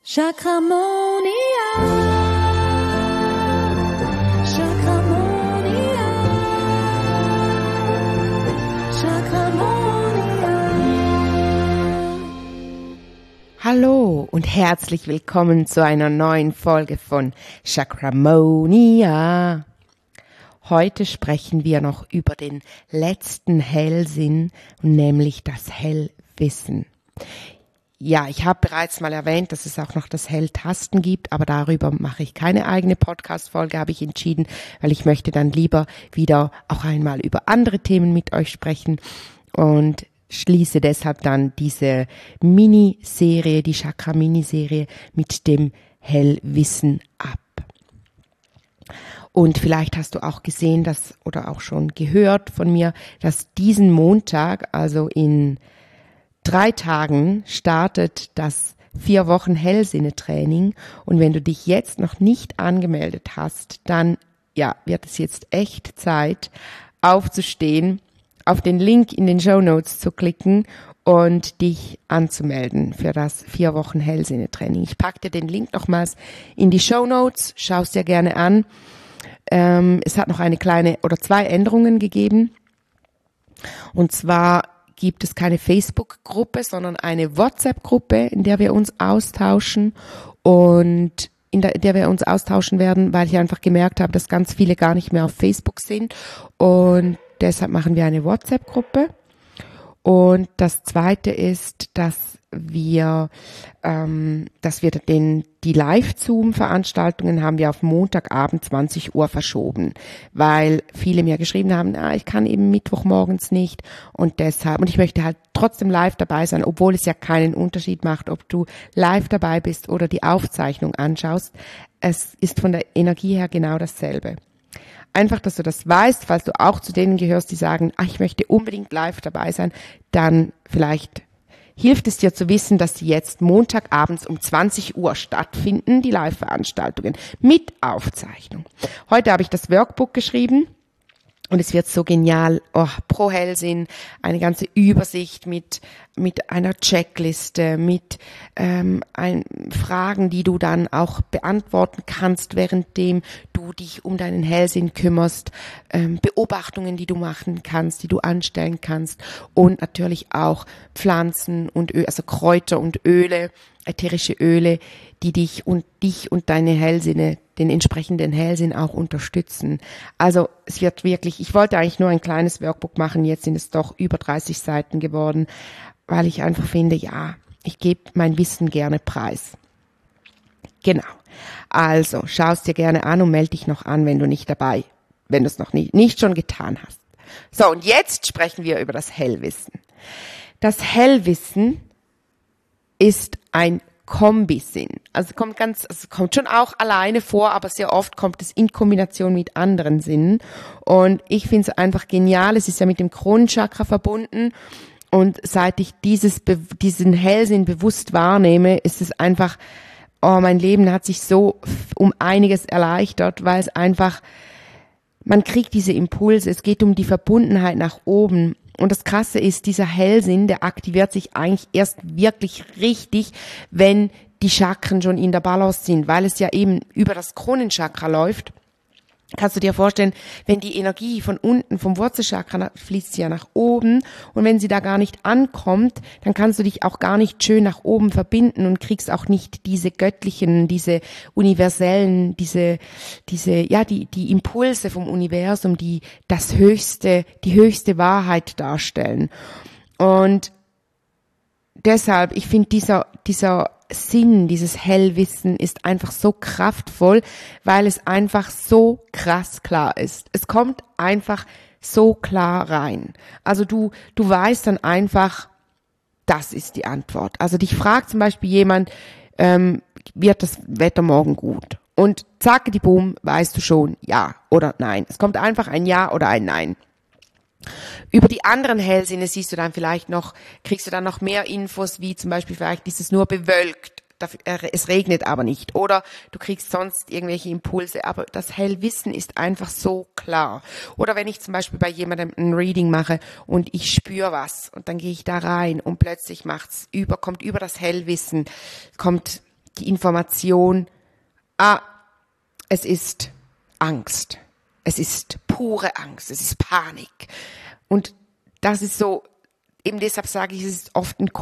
Chakramonia. Chakramonia. Chakramonia. Hallo und herzlich willkommen zu einer neuen Folge von Chakramonia. Heute sprechen wir noch über den letzten Hellsinn, nämlich das Hellwissen. Ja, ich habe bereits mal erwähnt, dass es auch noch das Helltasten gibt, aber darüber mache ich keine eigene Podcast-Folge, habe ich entschieden, weil ich möchte dann lieber wieder auch einmal über andere Themen mit euch sprechen und schließe deshalb dann diese Miniserie, die Chakra-Miniserie mit dem Hellwissen ab. Und vielleicht hast du auch gesehen, dass oder auch schon gehört von mir, dass diesen Montag, also in 3 Tagen, startet das 4 Wochen Hellsinne-Training. Und wenn du dich jetzt noch nicht angemeldet hast, dann wird es jetzt echt Zeit, aufzustehen, auf den Link in den Shownotes zu klicken und dich anzumelden für das 4 Wochen Hellsinne-Training. Ich packe dir den Link nochmals in die Shownotes, schau es dir gerne an. Es hat noch eine kleine oder 2 Änderungen gegeben. Und zwar gibt es keine Facebook-Gruppe, sondern eine WhatsApp-Gruppe, in der wir uns austauschen und in der wir uns austauschen werden, weil ich einfach gemerkt habe, dass ganz viele gar nicht mehr auf Facebook sind und deshalb machen wir eine WhatsApp-Gruppe. Und das Zweite ist, dass wir die Live-Zoom-Veranstaltungen haben wir auf Montagabend 20 Uhr verschoben, weil viele mir geschrieben haben, ich kann eben Mittwochmorgens nicht und deshalb, und ich möchte halt trotzdem live dabei sein, obwohl es ja keinen Unterschied macht, ob du live dabei bist oder die Aufzeichnung anschaust. Es ist von der Energie her genau dasselbe. Einfach, dass du das weißt, falls du auch zu denen gehörst, die sagen, ich möchte unbedingt live dabei sein, dann vielleicht hilft es dir zu wissen, dass sie jetzt Montagabends um 20 Uhr stattfinden, die Live-Veranstaltungen mit Aufzeichnung. Heute habe ich das Workbook geschrieben. Und es wird so genial, pro Hellsinn, eine ganze Übersicht mit einer Checkliste, mit Fragen, die du dann auch beantworten kannst, währenddem du dich um deinen Hellsinn kümmerst, Beobachtungen, die du machen kannst, die du anstellen kannst und natürlich auch Pflanzen und Öl, also Kräuter und Öle, ätherische Öle, die dich und deine Hellsinne, den entsprechenden Hellsinn auch unterstützen. Also es wird wirklich, ich wollte eigentlich nur ein kleines Workbook machen, jetzt sind es doch über 30 Seiten geworden, weil ich einfach finde, ich gebe mein Wissen gerne preis. Genau. Also schau es dir gerne an und melde dich noch an, wenn du es noch nicht schon getan hast. So, und jetzt sprechen wir über das Hellwissen. Das Hellwissen ist ein Kombisinn. Also es kommt schon auch alleine vor, aber sehr oft kommt es in Kombination mit anderen Sinnen. Und ich finde es einfach genial. Es ist ja mit dem Kronenchakra verbunden. Und seit ich diesen Hellsinn bewusst wahrnehme, ist es einfach, mein Leben hat sich so um einiges erleichtert, weil es einfach, man kriegt diese Impulse. Es geht um die Verbundenheit nach oben. Und das Krasse ist, dieser Hellsinn, der aktiviert sich eigentlich erst wirklich richtig, wenn die Chakren schon in der Balance sind, weil es ja eben über das Kronenchakra läuft. Kannst du dir vorstellen, wenn die Energie von unten, vom Wurzelchakra fließt sie ja nach oben und wenn sie da gar nicht ankommt, dann kannst du dich auch gar nicht schön nach oben verbinden und kriegst auch nicht diese göttlichen, diese universellen, die Impulse vom Universum, die die höchste Wahrheit darstellen. Und deshalb, ich finde dieser Sinn, dieses Hellwissen ist einfach so kraftvoll, weil es einfach so krass klar ist. Es kommt einfach so klar rein. Also du weißt dann einfach, das ist die Antwort. Also dich fragt zum Beispiel jemand, wird das Wetter morgen gut? Und zack, die Boom, weißt du schon, ja oder nein. Es kommt einfach ein Ja oder ein Nein. Über die anderen Hellsinne kriegst du dann noch mehr Infos, wie zum Beispiel vielleicht ist es nur bewölkt, es regnet aber nicht. Oder du kriegst sonst irgendwelche Impulse, aber das Hellwissen ist einfach so klar. Oder wenn ich zum Beispiel bei jemandem ein Reading mache und ich spüre was und dann gehe ich da rein und plötzlich kommt über das Hellwissen, die Information, es ist Angst. Es ist pure Angst. Es ist Panik. Und das ist so, eben deshalb sage ich, es ist oft ein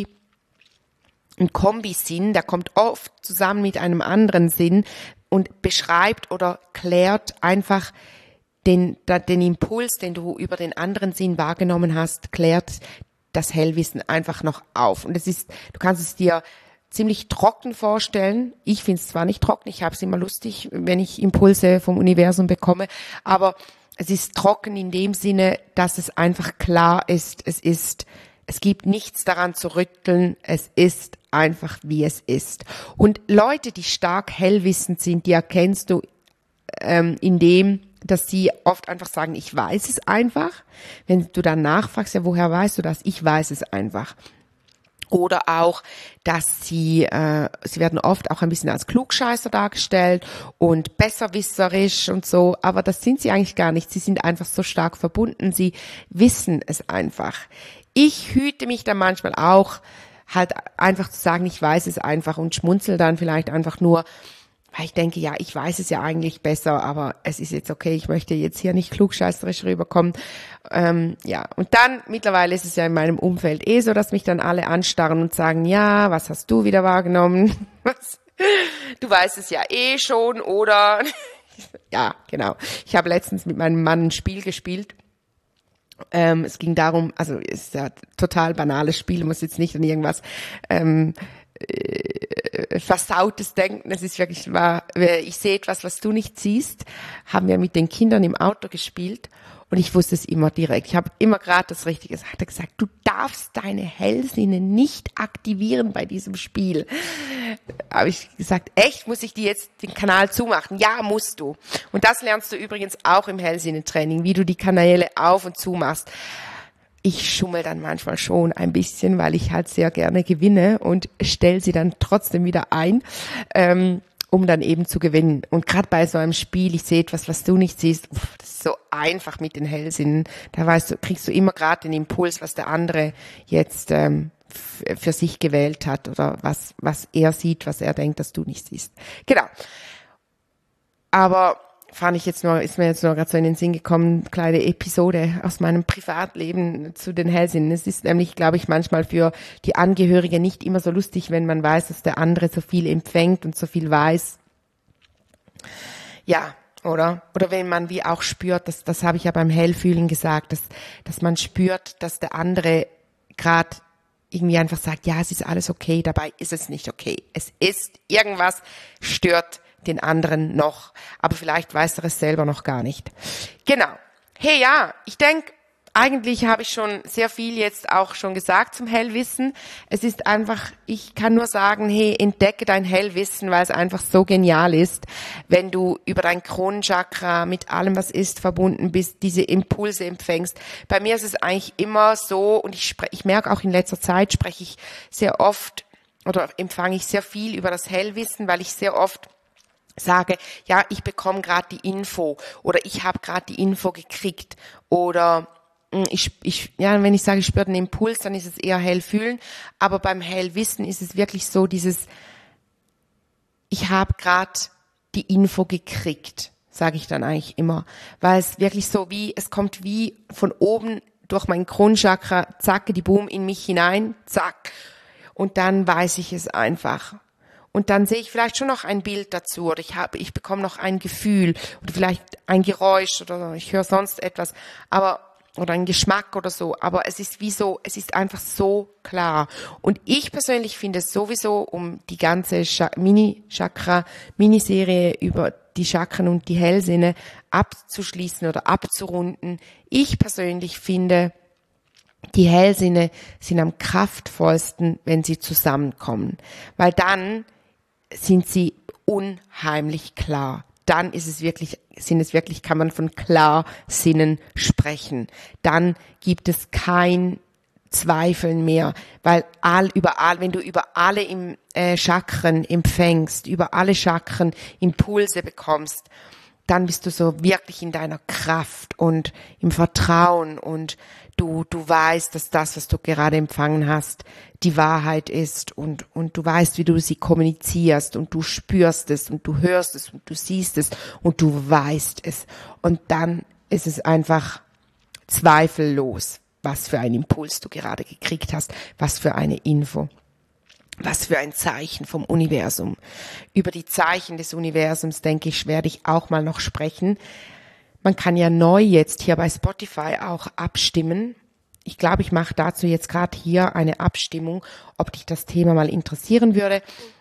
Kombisinn, der kommt oft zusammen mit einem anderen Sinn und beschreibt oder klärt einfach den Impuls, den du über den anderen Sinn wahrgenommen hast, klärt das Hellwissen einfach noch auf. Und du kannst es dir ziemlich trocken vorstellen. Ich finde es zwar nicht trocken, ich habe es immer lustig, wenn ich Impulse vom Universum bekomme, aber es ist trocken in dem Sinne, dass es einfach klar ist, es gibt nichts daran zu rütteln, es ist einfach, wie es ist. Und Leute, die stark hellwissend sind, die erkennst du indem, dass sie oft einfach sagen, ich weiß es einfach. Wenn du dann nachfragst, ja, woher weißt du das? Ich weiß es einfach. Oder auch, dass sie werden oft auch ein bisschen als Klugscheißer dargestellt und besserwisserisch und so, aber das sind sie eigentlich gar nicht. Sie sind einfach so stark verbunden, sie wissen es einfach. Ich hüte mich dann manchmal auch, halt einfach zu sagen, ich weiß es einfach und schmunzel dann vielleicht einfach nur, weil ich denke, ja, ich weiß es ja eigentlich besser, aber es ist jetzt okay, ich möchte jetzt hier nicht klugscheißerisch rüberkommen. Ja, und dann, mittlerweile ist es ja in meinem Umfeld so, dass mich dann alle anstarren und sagen, ja, was hast du wieder wahrgenommen? Du weißt es ja schon, oder? Ja, genau. Ich habe letztens mit meinem Mann ein Spiel gespielt. Es ging darum, also es ist ja ein total banales Spiel, muss jetzt nicht an irgendwas versautes Denken. Es ist wirklich wahr, ich sehe etwas, was du nicht siehst, haben wir mit den Kindern im Auto gespielt und ich wusste es immer direkt. Ich habe immer gerade das Richtige gesagt. Er hat gesagt, du darfst deine Hellsinne nicht aktivieren bei diesem Spiel. Habe ich gesagt, echt, muss ich dir jetzt den Kanal zumachen? Ja, musst du. Und das lernst du übrigens auch im Hellsinnetraining, wie du die Kanäle auf und zu machst. Ich schummel dann manchmal schon ein bisschen, weil ich halt sehr gerne gewinne und stelle sie dann trotzdem wieder ein, um dann eben zu gewinnen. Und gerade bei so einem Spiel, ich sehe etwas, was du nicht siehst, das ist so einfach mit den Hellsinnen. Da kriegst du immer gerade den Impuls, was der andere jetzt für sich gewählt hat oder was er sieht, was er denkt, dass du nicht siehst. Genau. Aber ist mir jetzt nur gerade so in den Sinn gekommen, kleine Episode aus meinem Privatleben zu den Hellsinnen. Es ist nämlich, glaube ich, manchmal für die Angehörige nicht immer so lustig, wenn man weiß, dass der andere so viel empfängt und so viel weiß. Ja, oder? Oder wenn man wie auch spürt, das habe ich ja beim Hellfühlen gesagt, dass man spürt, dass der andere gerade irgendwie einfach sagt, ja, es ist alles okay, dabei ist es nicht okay. Es ist irgendwas stört den anderen noch, aber vielleicht weiß er es selber noch gar nicht. Genau. Hey, ja, ich denke, eigentlich habe ich schon sehr viel jetzt auch schon gesagt zum Hellwissen. Es ist einfach, ich kann nur sagen, hey, entdecke dein Hellwissen, weil es einfach so genial ist, wenn du über dein Kronenchakra mit allem, was ist, verbunden bist, diese Impulse empfängst. Bei mir ist es eigentlich immer so, und ich merke auch in letzter Zeit, spreche ich sehr oft oder empfange ich sehr viel über das Hellwissen, weil ich sehr oft sage, ja, ich bekomme gerade die Info oder ich habe gerade die Info gekriegt oder wenn ich sage, ich spüre den Impuls, dann ist es eher Hellfühlen, aber beim Hellwissen ist es wirklich so ich habe gerade die Info gekriegt, sage ich dann eigentlich immer, weil es wirklich so es kommt wie von oben durch mein Kronenchakra, zack, die Boom in mich hinein, zack, und dann weiß ich es einfach. Und dann sehe ich vielleicht schon noch ein Bild dazu oder ich bekomme noch ein Gefühl oder vielleicht ein Geräusch oder ich höre sonst etwas, oder ein Geschmack oder so, aber es ist es ist einfach so klar. Und ich persönlich finde es sowieso, um die ganze Miniserie über die Chakren und die Hellsinne abzuschließen oder abzurunden, ich persönlich finde, die Hellsinne sind am kraftvollsten, wenn sie zusammenkommen, weil dann sind sie unheimlich klar. Dann kann man von Klarsinnen sprechen. Dann gibt es kein Zweifeln mehr, weil wenn du über alle Chakren empfängst, über alle Chakren Impulse bekommst, dann bist du so wirklich in deiner Kraft und im Vertrauen und du weißt, dass das, was du gerade empfangen hast, die Wahrheit ist und du weißt, wie du sie kommunizierst und du spürst es und du hörst es und du siehst es und du weißt es. Und dann ist es einfach zweifellos, was für einen Impuls du gerade gekriegt hast, was für eine Info. Was für ein Zeichen vom Universum. Über die Zeichen des Universums, denke ich, werde ich auch mal noch sprechen. Man kann ja neu jetzt hier bei Spotify auch abstimmen. Ich glaube, ich mache dazu jetzt gerade hier eine Abstimmung, ob dich das Thema mal interessieren würde.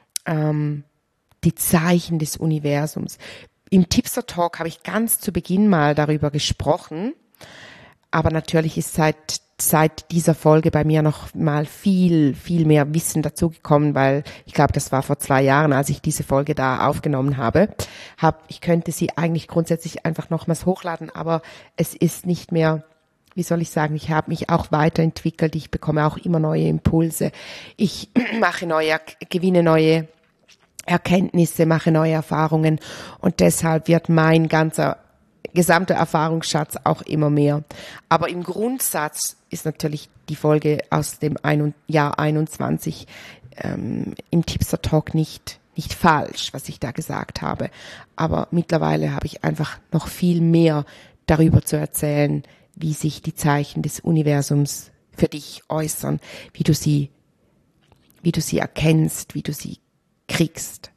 Die Zeichen des Universums. Im Tipster Talk habe ich ganz zu Beginn mal darüber gesprochen. Aber natürlich ist seit dieser Folge bei mir noch mal viel mehr Wissen dazugekommen, weil ich glaube, das war vor 2 Jahren, als ich diese Folge da aufgenommen habe. Ich könnte sie eigentlich grundsätzlich einfach nochmals hochladen, aber es ist nicht mehr, wie soll ich sagen, ich habe mich auch weiterentwickelt, ich bekomme auch immer neue Impulse, ich gewinne neue Erkenntnisse, mache neue Erfahrungen und deshalb wird mein ganzer gesamter Erfahrungsschatz auch immer mehr. Aber im Grundsatz ist natürlich die Folge aus dem Jahr 21 im Tipster Talk nicht falsch, was ich da gesagt habe. Aber mittlerweile habe ich einfach noch viel mehr darüber zu erzählen, wie sich die Zeichen des Universums für dich äußern, wie du sie erkennst, wie du sie kriegst.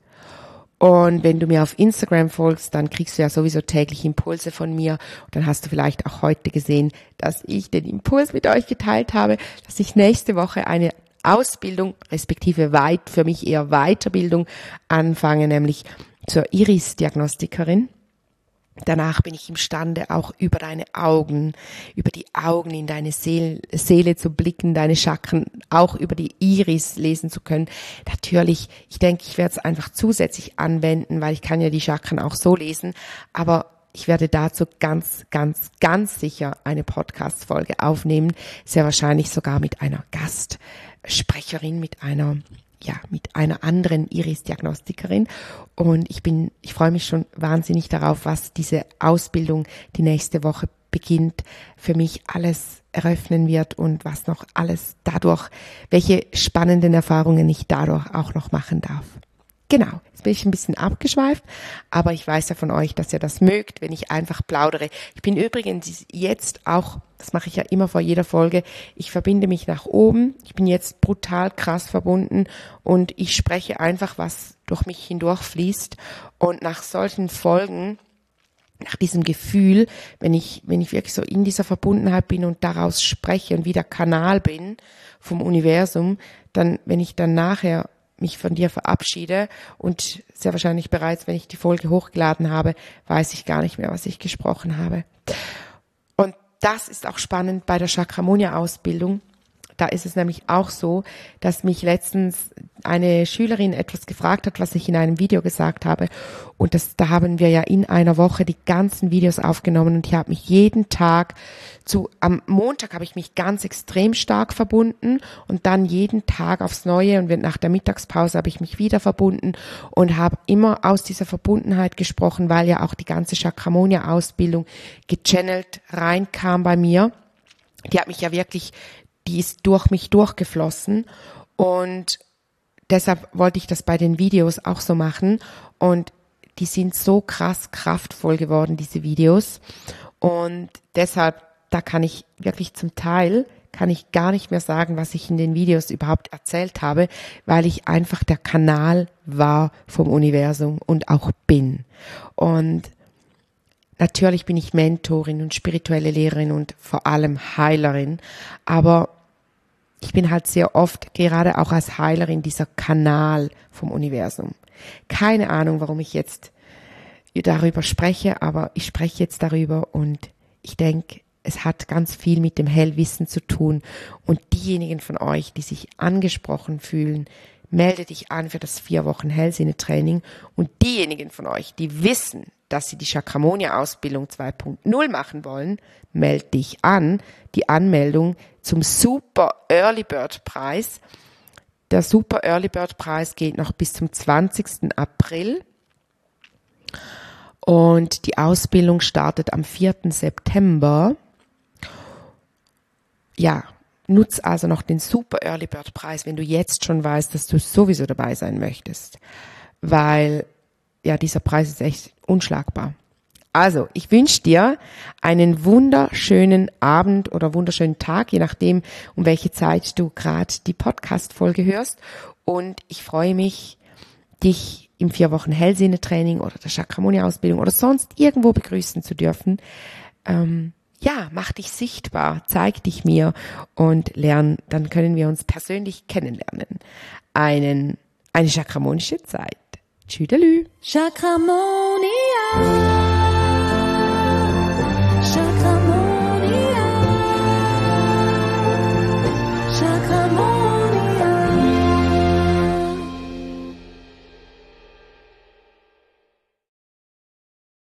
Und wenn du mir auf Instagram folgst, dann kriegst du ja sowieso täglich Impulse von mir. Und dann hast du vielleicht auch heute gesehen, dass ich den Impuls mit euch geteilt habe, dass ich nächste Woche eine Ausbildung, respektive für mich eher Weiterbildung anfange, nämlich zur Iris-Diagnostikerin. Danach bin ich imstande, auch über die Augen in deine Seele zu blicken, deine Chakren auch über die Iris lesen zu können. Natürlich, ich denke, ich werde es einfach zusätzlich anwenden, weil ich kann ja die Chakren auch so lesen, aber ich werde dazu ganz sicher eine Podcast-Folge aufnehmen, sehr wahrscheinlich sogar mit einer Gastsprecherin, mit einer anderen Iris-Diagnostikerin und ich freue mich schon wahnsinnig darauf, was diese Ausbildung, die nächste Woche beginnt, für mich alles eröffnen wird und was noch alles welche spannenden Erfahrungen ich dadurch auch noch machen darf. Genau, jetzt bin ich ein bisschen abgeschweift, aber ich weiß ja von euch, dass ihr das mögt, wenn ich einfach plaudere. Ich bin übrigens jetzt auch, das mache ich ja immer vor jeder Folge, ich verbinde mich nach oben. Ich bin jetzt brutal krass verbunden und ich spreche einfach, was durch mich hindurch fließt. Und nach solchen Folgen, nach diesem Gefühl, wenn ich wirklich so in dieser Verbundenheit bin und daraus spreche und wieder Kanal bin vom Universum, dann, wenn ich dann nachher mich von dir verabschiede und sehr wahrscheinlich bereits, wenn ich die Folge hochgeladen habe, weiß ich gar nicht mehr, was ich gesprochen habe. Und das ist auch spannend bei der Chakramonia-Ausbildung. Da ist es nämlich auch so, dass mich letztens eine Schülerin etwas gefragt hat, was ich in einem Video gesagt habe. Und da haben wir ja in einer Woche die ganzen Videos aufgenommen und ich habe mich jeden Tag am Montag habe ich mich ganz extrem stark verbunden und dann jeden Tag aufs Neue und nach der Mittagspause habe ich mich wieder verbunden und habe immer aus dieser Verbundenheit gesprochen, weil ja auch die ganze Chakramonia-Ausbildung gechannelt reinkam bei mir. Die ist durch mich durchgeflossen und deshalb wollte ich das bei den Videos auch so machen und die sind so krass kraftvoll geworden, diese Videos, und deshalb, da kann ich wirklich kann ich gar nicht mehr sagen, was ich in den Videos überhaupt erzählt habe, weil ich einfach der Kanal war vom Universum und auch bin. Und natürlich bin ich Mentorin und spirituelle Lehrerin und vor allem Heilerin, aber ich bin halt sehr oft, gerade auch als Heilerin, dieser Kanal vom Universum. Keine Ahnung, warum ich jetzt darüber spreche, aber ich spreche jetzt darüber und ich denke, es hat ganz viel mit dem Hellwissen zu tun. Und diejenigen von euch, die sich angesprochen fühlen, melde dich an für das 4 Wochen Hellsinne-Training. Und diejenigen von euch, die wissen, dass sie die Chakramonia-Ausbildung 2.0 machen wollen, melde dich an. Die Anmeldung zum Super Early Bird Preis. Der Super Early Bird Preis geht noch bis zum 20. April. Und die Ausbildung startet am 4. September. Ja, nutz also noch den Super Early Bird Preis, wenn du jetzt schon weißt, dass du sowieso dabei sein möchtest. Weil, ja, dieser Preis ist echt unschlagbar. Also, ich wünsche dir einen wunderschönen Abend oder wunderschönen Tag, je nachdem, um welche Zeit du gerade die Podcast-Folge hörst. Und ich freue mich, dich im 4 Wochen Hellsinne-Training oder der Chakramonia-Ausbildung oder sonst irgendwo begrüßen zu dürfen. Ja, mach dich sichtbar, zeig dich mir und lern, dann können wir uns persönlich kennenlernen. Eine chakramonische Zeit. Tschüdelü. Chakramonia.